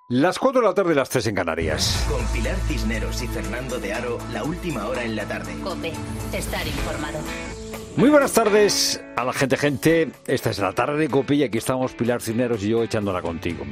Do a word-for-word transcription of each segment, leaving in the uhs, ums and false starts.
Las cuatro de la tarde, las tres en Canarias. Con Pilar Cisneros y Fernando de Aro, la última hora en la tarde. COPE, estar informado. Muy buenas tardes a la gente, gente. Esta es la tarde de COPE y aquí estamos Pilar Cisneros y yo echándola contigo.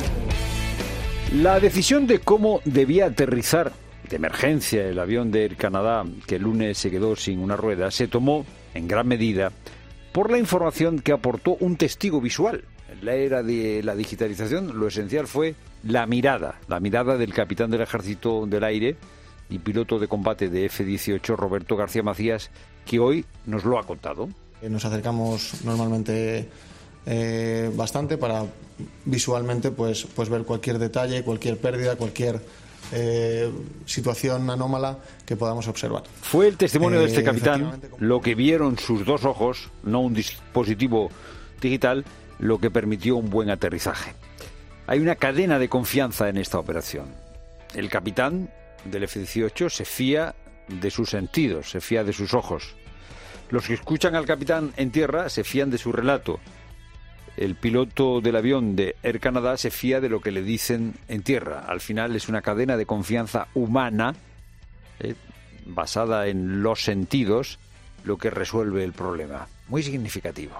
La decisión de cómo debía aterrizar de emergencia el avión de Air Canada, que el lunes se quedó sin una rueda, se tomó en gran medida por la información que aportó un testigo visual. En la era de la digitalización, lo esencial fue la mirada, la mirada del capitán del Ejército del Aire y piloto de combate de F dieciocho, Roberto García Macías, que hoy nos lo ha contado. Nos acercamos normalmente eh, bastante para visualmente pues, pues ver cualquier detalle, cualquier pérdida, cualquier eh, situación anómala que podamos observar. Fue el testimonio eh, de este capitán, lo que vieron sus dos ojos, no un dispositivo digital, lo que permitió un buen aterrizaje. Hay una cadena de confianza en esta operación. El capitán del F dieciocho se fía de sus sentidos, se fía de sus ojos. Los que escuchan al capitán en tierra se fían de su relato. El piloto del avión de Air Canada se fía de lo que le dicen en tierra. Al final es una cadena de confianza humana, eh, basada en los sentidos, lo que resuelve el problema. Muy significativo.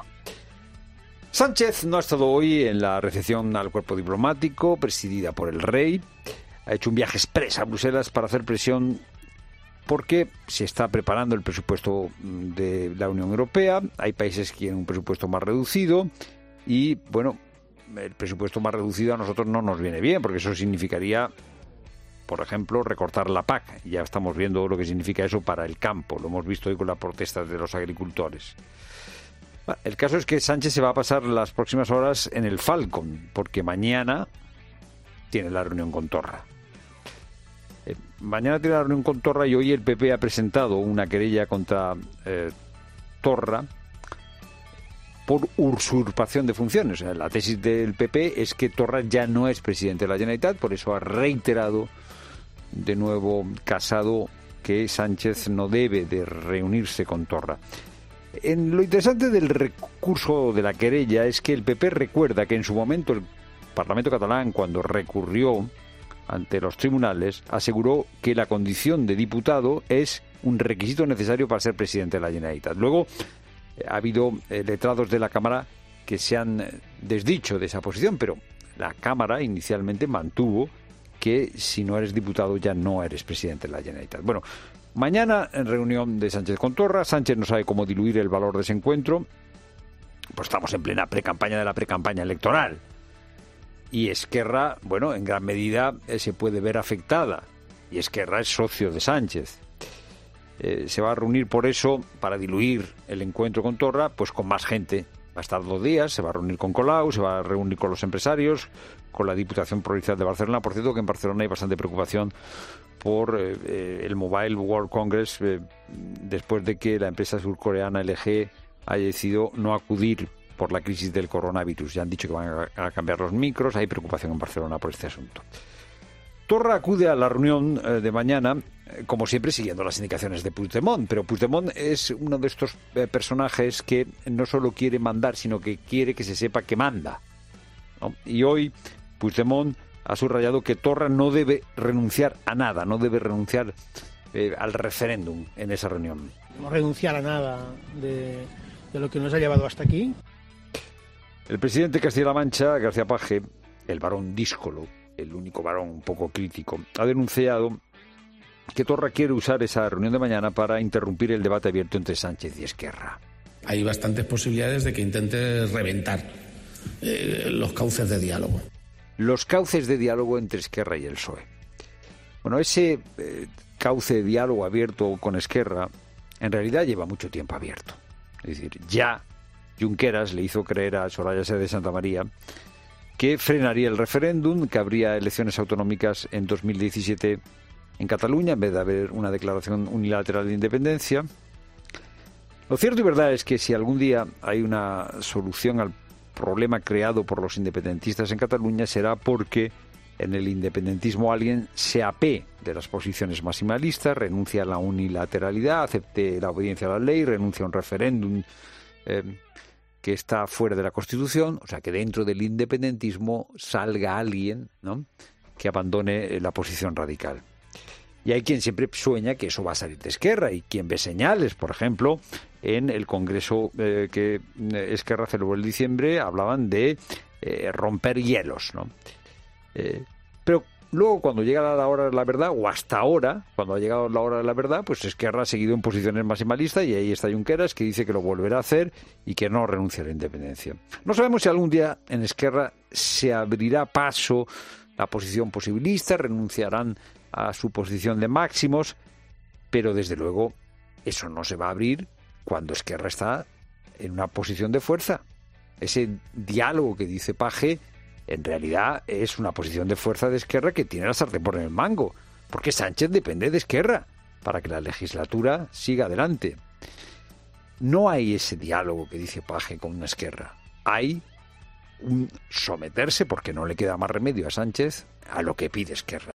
Sánchez no ha estado hoy en la recepción al cuerpo diplomático, presidida por el rey. Ha hecho un viaje express a Bruselas para hacer presión porque se está preparando el presupuesto de la Unión Europea. Hay países que quieren un presupuesto más reducido y, bueno, el presupuesto más reducido a nosotros no nos viene bien porque eso significaría, por ejemplo, recortar la P A C. Ya estamos viendo lo que significa eso para el campo. Lo hemos visto hoy con las protestas de los agricultores. El caso es que Sánchez se va a pasar las próximas horas en el Falcon, porque mañana tiene la reunión con Torra. Eh, mañana tiene la reunión con Torra y hoy el P P ha presentado una querella contra eh, Torra por usurpación de funciones. O sea, la tesis del P P es que Torra ya no es presidente de la Generalitat, por eso ha reiterado de nuevo Casado que Sánchez no debe de reunirse con Torra. En lo interesante del recurso de la querella es que el P P recuerda que en su momento el Parlamento catalán, cuando recurrió ante los tribunales, aseguró que la condición de diputado es un requisito necesario para ser presidente de la Generalitat. Luego eh, ha habido eh, letrados de la Cámara que se han desdicho de esa posición, pero la Cámara inicialmente mantuvo que si no eres diputado ya no eres presidente de la Generalitat. Bueno, mañana, en reunión de Sánchez con Torra, Sánchez no sabe cómo diluir el valor de ese encuentro. Pues estamos en plena precampaña de la precampaña electoral. Y Esquerra, bueno, en gran medida eh, se puede ver afectada. Y Esquerra es socio de Sánchez. Eh, se va a reunir por eso, para diluir el encuentro con Torra, pues con más gente. Va a estar dos días, se va a reunir con Colau, se va a reunir con los empresarios, con la Diputación Provincial de Barcelona. Por cierto, que en Barcelona hay bastante preocupación por eh, el Mobile World Congress eh, después de que la empresa surcoreana L G haya decidido no acudir por la crisis del coronavirus. Ya han dicho que van a, a cambiar los micros. Hay preocupación en Barcelona por este asunto. Torra acude a la reunión eh, de mañana, eh, como siempre, siguiendo las indicaciones de Puigdemont. Pero Puigdemont es uno de estos eh, personajes que no solo quiere mandar, sino que quiere que se sepa que manda, ¿no? Y hoy Puigdemont ha subrayado que Torra no debe renunciar a nada, no debe renunciar eh, al referéndum en esa reunión. No renunciar a nada de, de lo que nos ha llevado hasta aquí. El presidente de Castilla-La Mancha, García Paje, el varón díscolo, el único varón un poco crítico, ha denunciado que Torra quiere usar esa reunión de mañana para interrumpir el debate abierto entre Sánchez y Esquerra. Hay bastantes posibilidades de que intente reventar eh, los cauces de diálogo. Los cauces de diálogo entre Esquerra y el P S O E. Bueno, ese eh, cauce de diálogo abierto con Esquerra en realidad lleva mucho tiempo abierto. Es decir, ya Junqueras le hizo creer a Soraya Sáenz de Santamaría que frenaría el referéndum, que habría elecciones autonómicas en dos mil diecisiete en Cataluña, en vez de haber una declaración unilateral de independencia. Lo cierto y verdad es que si algún día hay una solución al problema creado por los independentistas en Cataluña, será porque en el independentismo alguien se apee de las posiciones maximalistas, renuncia a la unilateralidad, acepte la obediencia a la ley, renuncia a un referéndum eh, que está fuera de la Constitución, o sea, que dentro del independentismo salga alguien, ¿no?, que abandone la posición radical. Y hay quien siempre sueña que eso va a salir de Esquerra y quien ve señales, por ejemplo, en el congreso eh, que Esquerra celebró en diciembre, hablaban de eh, romper hielos, ¿no? Eh, pero luego, cuando llega la hora de la verdad, o hasta ahora, cuando ha llegado la hora de la verdad, pues Esquerra ha seguido en posiciones maximalistas y ahí está Junqueras, que dice que lo volverá a hacer y que no renuncia a la independencia. No sabemos si algún día en Esquerra se abrirá paso la posición posibilista, renunciarán a su posición de máximos, pero desde luego eso no se va a abrir cuando Esquerra está en una posición de fuerza. Ese diálogo que dice Page en realidad es una posición de fuerza de Esquerra que tiene la sartén por el mango, porque Sánchez depende de Esquerra para que la legislatura siga adelante. No hay ese diálogo que dice Page con una Esquerra. Hay un someterse, porque no le queda más remedio a Sánchez, a lo que pide Esquerra.